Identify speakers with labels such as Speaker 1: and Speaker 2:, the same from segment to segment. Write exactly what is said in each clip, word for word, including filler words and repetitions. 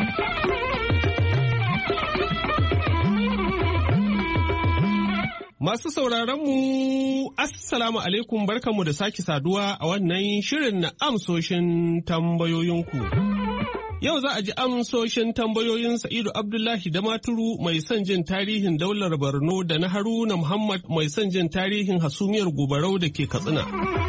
Speaker 1: Masu sauraronmu, Assalamu alaikum barkanmu da sake saduwa a wannan shirin na amsoshin tambayoyinku. Yau za a ji amsoshin tambayoyin Sa'idu Abdullahi Damaturu mai son jin tarihin daular Borno da na Haruna Muhammad mai son jin tarihin hasumiyar Gobarau da ke Katsina.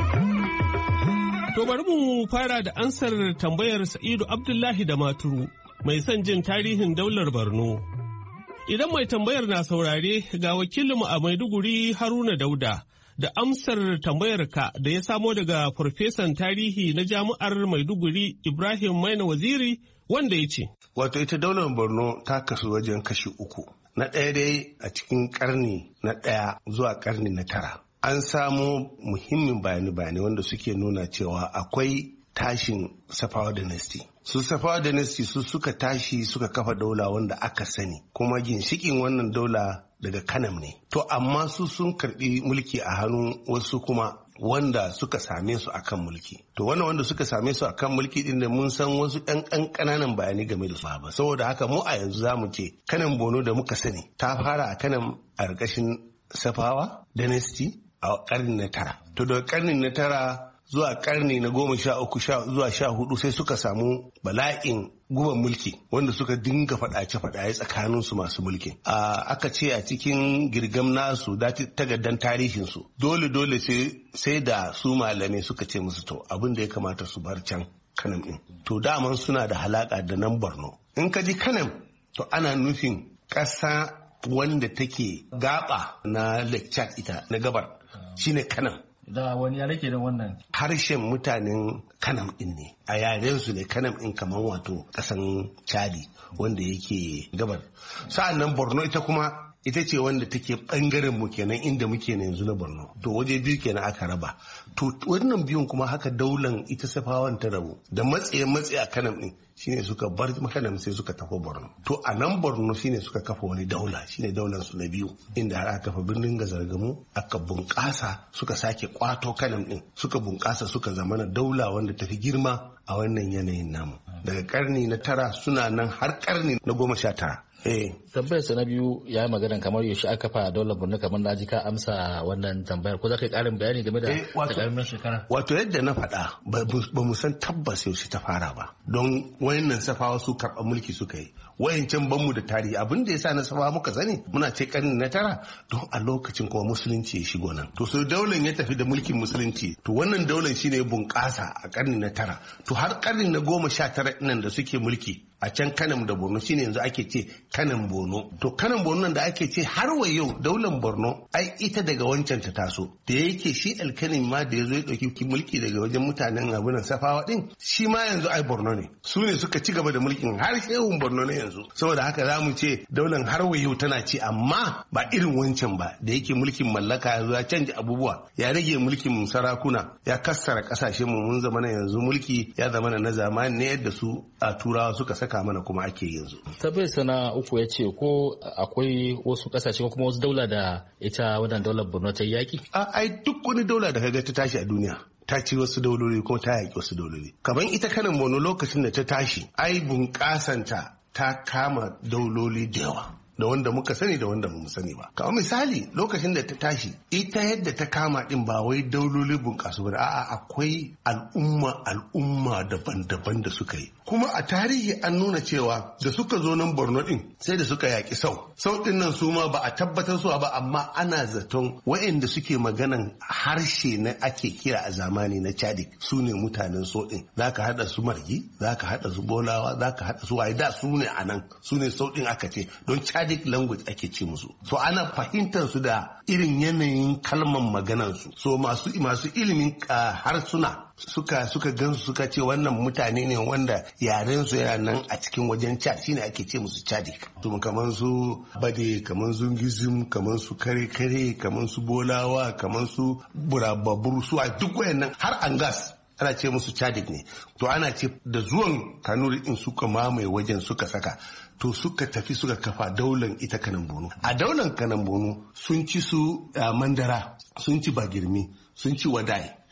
Speaker 1: To bari mu fara da ansar tambayar Sa'idu Abdullahi Damaturu mai son jin tarihin daular Borno. Idan mai tambayar na saurare ga wakilinmu a Maiduguri Haruna Dauda da amsar tambayarka da ya samo daga farfesan tarihi na jami'ar Maiduguri Ibrahim Maina Waziri wanda ya ce.
Speaker 2: Wato ita daular Borno ta kasu wajen kashi uku. Na ɗaya dai a cikin ƙarni na ɗaya zuwa ƙarni na tara. An samo muhimmin bayani-bayani wanda suke nuna cewa akwai tashin Safawa Dynasty. Su Safawa Dynasty su suka tashi suka kafa daula wanda aka sani kuma ginshikin wannan daula daga Kanam ne. To amma su sun karbi mulki a hannun wasu kuma wanda suka same su akan mulki. To wannan wanda suka same su akan mulki din da mun san wasu ɗan ƙanƙananan bayani game da su ba. Saboda haka mu a yanzu zamu ce Kanam Bono da muka sani ta fara a Kanam a ƙarƙashin Safawa Dynasty a ƙarni na tara. To daga ƙarni na tara zuwa karni na goma sha uku zuwa sha hudu sai suka samu bala'in guban mulki wanda suka dinga faɗace-faɗace tsakaninsu masu mulki. Aka ce a cikin girgam nasu da tagaddan tarihinsu dole-dole sai da su malamai suka ce musu to abin da ya kamata su bar can Kanam ɗin. To daman suna da halaka da nan Borno. In ka ji Kanam to ana nufin ƙasa wanda take gaba na Lake Chad ita na gabar shine Kanam.
Speaker 3: Da wani yare ke da wannan?
Speaker 2: Harshen mutanen Kanam ɗin ne, a yaren su ne Kanam ɗin kamar wato ƙasan Chadi wanda yake gabar. Sa'an nan Borno ita kuma ita ce wanda take ɓangaren mu kenan inda muke na yanzu na Borno. To waje biyu kenan aka raba. To wannan biyun kuma haka daular ita Safawan ta rabu da matsaye matsaye a Kanam ɗin shine suka bar Kanam sai suka tafi Borno. To a nan Borno shine suka kafa wani daula shine daular su na biyu inda har aka kafa birnin Gazargamu aka bunƙasa suka sake kwato Kanam ɗin suka bunƙasa suka zamana daula wanda tafi girma a wannan yanayin namu. Daga karni na tara suna nan har karni na goma sha tara. Eh.
Speaker 3: Tambayar sa na biyu ya yi magana kamar yaushe aka fa daular Borno kamar na ji ka amsa wannan tambayar ko za ka yi ƙarin bayani game da takamaiman shekara?
Speaker 2: Wato yadda na faɗa ba mu san tabbas yaushe ta fara ba don wayannan Safawa su karɓa mulki suka yi wayancan banmu da tarihi abin da ya sa na Safawa muka sani muna ce ƙarni na tara don a lokacin kuma musulunci ya shigo nan to so daular ya tafi da mulkin musulunci to wannan daular shine ya bunƙasa a ƙarni na tara to har ƙarni na goma sha tara nan da suke mulki a can Kanam da Borno shine yanzu ake ce Kanam Bono. To Kanam Bono nan da ake ce har wa yau daular Borno ai ita daga wancan ta taso. Da yake shi alkanin ma da ya zo ya ɗauki mulki daga wajen mutanen abunan Safawa ɗin shi ma yanzu ai Borno ne. Su ne suka ci gaba da mulkin har shehun Borno ne yanzu. Saboda haka za mu ce daular har wa yau tana ci amma ba irin wancan ba da yake mulkin mallaka ya zo ya canja abubuwa ya rage mulkin sarakuna ya kassara ƙasashen mu mun zama yanzu mulki ya zama na zamani ne yadda su a turawa suka saka mana kuma ake yanzu.
Speaker 3: Tabbai sana uku ya ce ko akwai wasu kasashe ko kuma wasu daula da ita wannan daular Borno ta yaki?
Speaker 2: A ai duk wani daula da kaga ta tashi a duniya ta ci wasu dauloli kuma ta yaki wasu dauloli. Kamar ita Kanam Bono lokacin da ta tashi ai bunƙasanta ta kama dauloli da yawa. Da wanda muka sani da wanda mu sani ba. Kamar misali lokacin da ta tashi ita yadda ta kama din ba wai dauloli bunƙasu ba a'a akwai al'umma al'umma daban-daban da suka yi. Kuma a tarihi an nuna cewa da suka zo nan Borno din sai da suka yaƙi sau. Sau din nan su ma ba a tabbatar su ba amma ana zaton waɗanda suke maganan harshe na ake kira a zamani na Chadic su ne mutanen sau din. Za ka haɗa su Margi, za ka haɗa su Bolawa, za ka haɗa su waye da su ne a nan su ne sau din aka ce don Chadic language ake ce musu. So ana fahimtar su da irin yanayin kalman maganansu. So masu masu ilimin harsuna suka suka gansu suka ce wannan mutane ne wanda yaren su yana nan a cikin wajen Chad shine ake ce musu Chadic. To kaman su Bade, kaman Zungizim, kaman su Kare Kare, kaman su Bolawa, kaman su Burababur su a duk wayannan har Angas ana ce musu Chadic ne. To ana ce da zuwan Kanuri in suka mamaye wajen suka saka to suka tafi suka kafa daular ita Kanam Bono. A daular Kanam Bono sun ci su Mandara, sun ci Bagirmi, sun ci Wadai,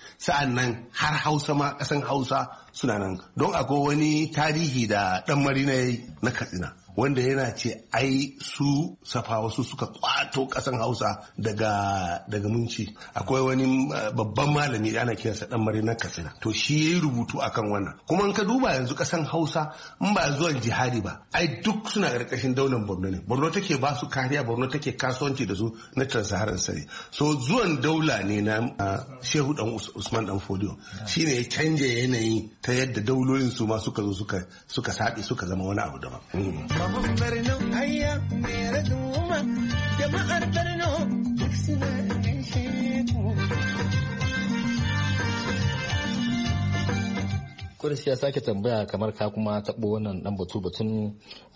Speaker 2: sa'an nan har Hausa ma ƙasan Hausa suna nan don akwai wani tarihi da ɗan marina yayi na Katsina wanda yana ce ai su Safawa su suka kwato ƙasan Hausa daga daga munci. Akwai wani babban malami ana kiransa ɗan marina Katsina to shi yayi rubutu akan wannan. Kuma in ka duba yanzu ƙasan Hausa in ba zuwan jihadi ba ai duk suna ƙarƙashin daular Borno ne. Borno take ba su kariya, Borno take kasuwanci da su na Trans-Saharan Sare. So zuwan daula ne na Shehu Dan Usman Dan Fodio shine ya canja yanayi ta yadda daulolin su ma suka zo suka suka sabe suka zama wani abu daban.
Speaker 3: Kudus ya sake tambaya kamar ka kuma taɓo wannan ɗan batu batun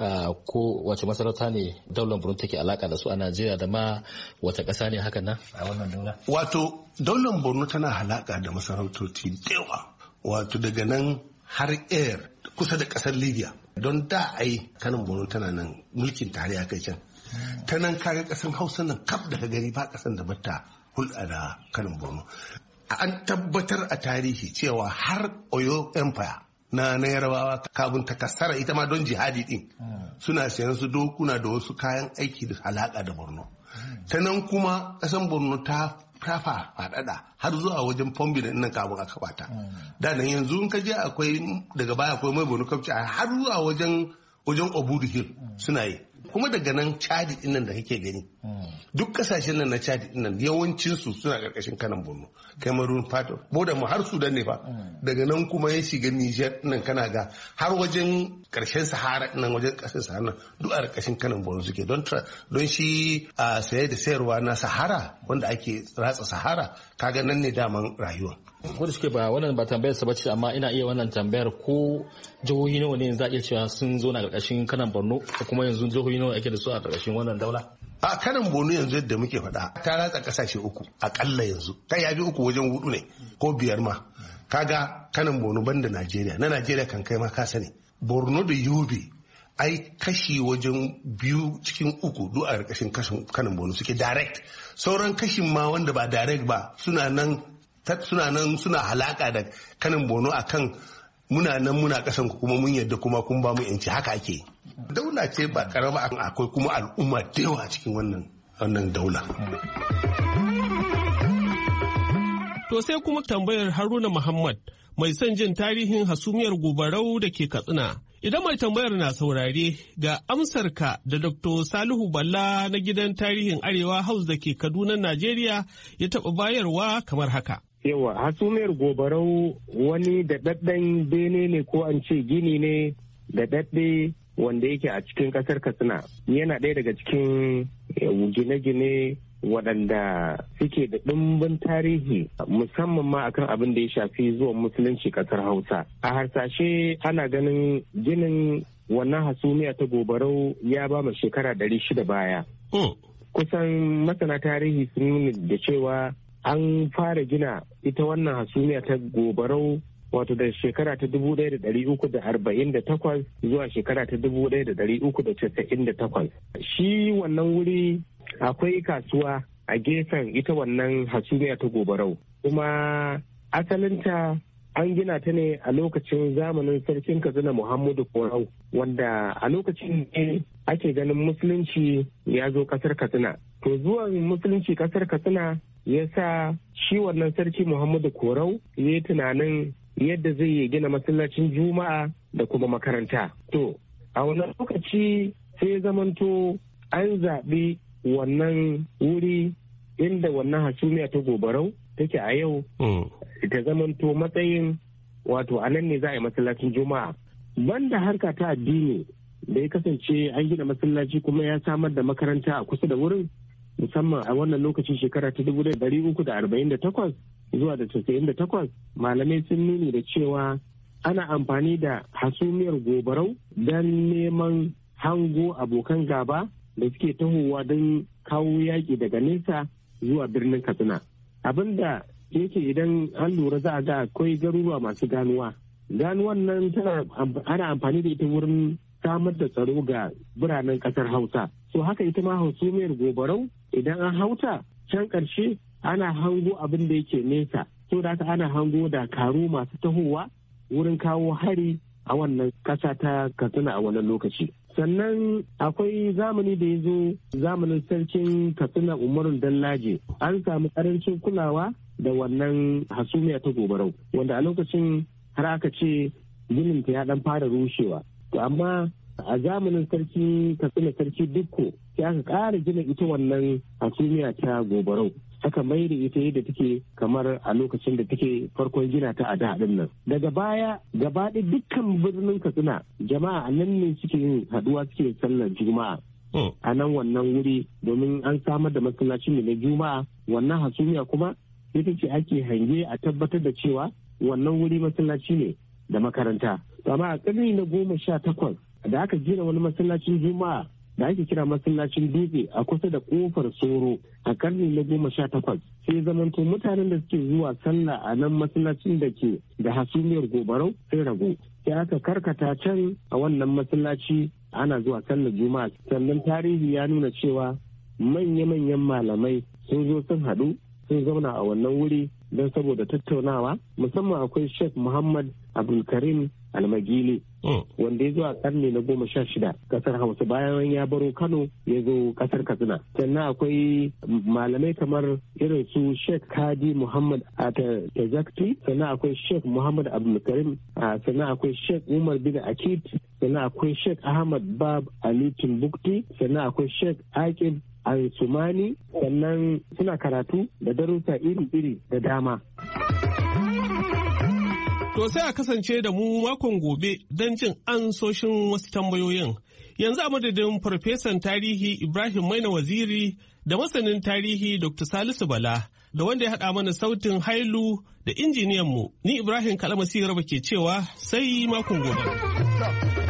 Speaker 3: ko wace masarauta ne daular Borno take alaka da su a Najeriya da ma wata ƙasa ne hakan nan a wannan daula?
Speaker 2: Wato daular Borno tana halaka da masarautoci da yawa. Wato daga nan har air kusa da ƙasar Libya don da ai kanin Borno tana nan mulkin tarayya kai can. Ta nan kaga ƙasar Hausa nan kaf daga gari ba ƙasar da bata hulɗa da kanin Borno. An tabbatar a tarihi cewa har Oyo Empire na na Yarbawa kabun ta kasara ita ma don jihadi din suna sayan su dokuna da wasu kayan aiki da halaka da Borno. Ta nan kuma ƙasar Borno ta fafa faɗaɗa har zuwa wajen Pombi da nan kabun aka bata. Da nan yanzu in ka je akwai daga baya akwai mai Borno kafci har zuwa wajen wajen Obudu Hill suna yi. Kuma daga nan Chadi din nan da kake gani duk kasashen nan na Chadi din nan yawancin su suna karkashin kanan Borno, Cameroon, Fato, boda mu har Sudan ne fa. Daga nan kuma ya shiga Niger nan kana ga har wajen karshen Sahara nan wajen kasar Sahara nan duk a karkashin kanan Borno suke don don shi a saye da sayarwa na Sahara wanda ake ratsa Sahara kaga nan ne daman rayuwa.
Speaker 3: Ko da suke ba wannan ba tambayar sa bace amma ina iya wannan tambayar ko jihohi nawa ne za a iya cewa sun zo na karkashin kanan Borno ko kuma yanzu jihohi nawa ake da su a karkashin wannan daula?
Speaker 2: A kanan Borno yanzu yadda muke faɗa ta ratsa kasashe uku akalla yanzu ta yabi uku wajen hudu ne ko biyar ma. Kaga kanan Borno banda Najeriya na Najeriya kan kai ma ka sani Borno da Yobe ai kashi wajen biyu cikin uku duk a karkashin kanan Borno suke direct, sauran kashin ma wanda ba direct ba suna nan suna nan suna halaka da kanin Borno akan muna nan muna kasan ku kuma mun yadda kuma kun ba mu yanci haka ake. Daula ce ba karama akwai kuma al'umma da yawa cikin wannan wannan daula.
Speaker 1: To sai kuma tambayar Haruna Muhammad mai son jin tarihin hasumiyar Gobarau da ke Katsina. Idan mai tambayar na saurare ga amsarka da Doktor Salihu Balla na gidan tarihin Arewa House da ke Kaduna, Najeriya ya taɓa bayarwa kamar haka.
Speaker 4: Yawa, hasumiyar Gobarau wani daɗaɗɗen bene ne ko an ce gini ne daɗaɗɗe wanda yake a cikin ƙasar Katsina. Yana ɗaya daga cikin gine-gine waɗanda suke da ɗimbin tarihi musamman ma akan abin da ya shafi zuwan musulunci ƙasar Hausa. A harsashe ana ganin ginin wannan hasumiya ta Gobarau ya ba mu shekara ɗari shida baya. Kusan masana tarihi sun nuna da cewa an fara gina ita wannan hasumiya ta Gobarau wato da shekara ta dubu ɗaya da ɗari uku da arba'in da takwas zuwa shekara ta dubu ɗaya da ɗari uku da casa'in da takwas. Shi wannan wuri akwai kasuwa a gefen ita wannan hasumiya ta Gobarau, kuma asalinta an gina ta ne a lokacin zamanin sarkin Katsina Muhammadu Korau, wanda a lokacin ne ake ganin musulunci ya zo kasar Katsina. To zuwan musulunci kasar Katsina ya sa shi wannan sarki Muhammadu Korau ya yi tunanin yadda zai yi gina masallacin Juma'a da kuma makaranta. To a wannan lokaci sai zamanto an zaɓi wannan wuri inda wannan hasumiya ta Gobarau take a yau ta zamanto matsayin wato a nan ne za a yi masallacin Juma'a. Banda harka ta addini da ya kasance an gina masallaci kuma ya samar da makaranta a kusa da wurin, musamman a wannan lokacin shekara ta dubu ɗari uku da arba'in da takwas zuwa da casa'in da takwas, malamai sun nuni da cewa ana amfani da hasumiyar Gobarau don neman hango abokan gaba da suke tahowa don kawo yaƙi daga nesa zuwa birnin Katsina. Abinda yake idan an lura za a ga akwai garuruwa masu ganuwa. Ganuwan nan tana ana amfani da ita wurin samar da tsaro ga biranen ƙasar Hausa. So haka ita ma hasumiyar Gobarau idan an hauta can ƙarshe ana hango abin da yake nesa so da haka ana hango da karu masu tahowa wurin kawo hari a wannan ƙasa ta Katsina a wannan lokaci. Sannan akwai zamani da ya zo zamanin sarkin Katsina Umarun Dallaje, an samu ƙarancin kulawa da wannan hasumiya ta Gobarau, wanda a lokacin har aka ce ginin ta ya dan fara rushewa. To amma a zamanin sarki Katsina sarki Dikko sai aka ƙara gina ita wannan hasumiya ta Gobarau, aka mai da ita yadda take kamar a lokacin da take farkon gina ta a da nan. Daga baya gaba ɗaya dukkan birnin Katsina jama'a a nan ne suke yin haduwa suke sallar juma'a a nan wannan wuri, domin an samar da masallacin ne na juma'a. Wannan hasumiya kuma ita ce ake hange a tabbatar da cewa wannan wuri masallaci ne da makaranta. Amma a ƙarni na goma sha takwas da aka gina wani masallacin juma'a da ake kira masallacin dutse a kusa da kofar soro a karni na goma sha takwas, sai zamanto mutanen da suke zuwa sallah a nan masallacin da ke da hasumiyar Gobarau sai rago, sai aka karkata can a wannan masallaci ana zuwa sallar juma'a. Sannan tarihi ya nuna cewa manya-manyan malamai sun zo sun haɗu sun zauna a wannan wuri don saboda tattaunawa, musamman akwai Sheikh Muhammad Abdulkarim Almagili wanda ya zo a karni na goma sha shida kasar Hausa bayan ya baro Kano ya zo kasar Katsina. Sannan akwai malamai kamar irin su Sheikh Kadi Muhammad Atazakti, sannan akwai Sheikh Muhammad Abdulkarim, sannan akwai Sheikh Umar bin Akid, sannan akwai Sheikh Ahmad Bab Ali Timbukti, sannan akwai Sheikh Aqib Al-Sumani, sannan suna karatu da darussa iri-iri da dama.
Speaker 1: To sai a kasance da mu makon gobe don jin ansoshin wasu tambayoyin. Yanzu a madadin Farfesan Tarihi Ibrahim Maina Waziri da masanin tarihi Doctor Salisu Bala da wanda ya haɗa mana sautin Hailu da injiniyanmu, ni Ibrahim Kalamasi Garba ke cewa sai makon gobe.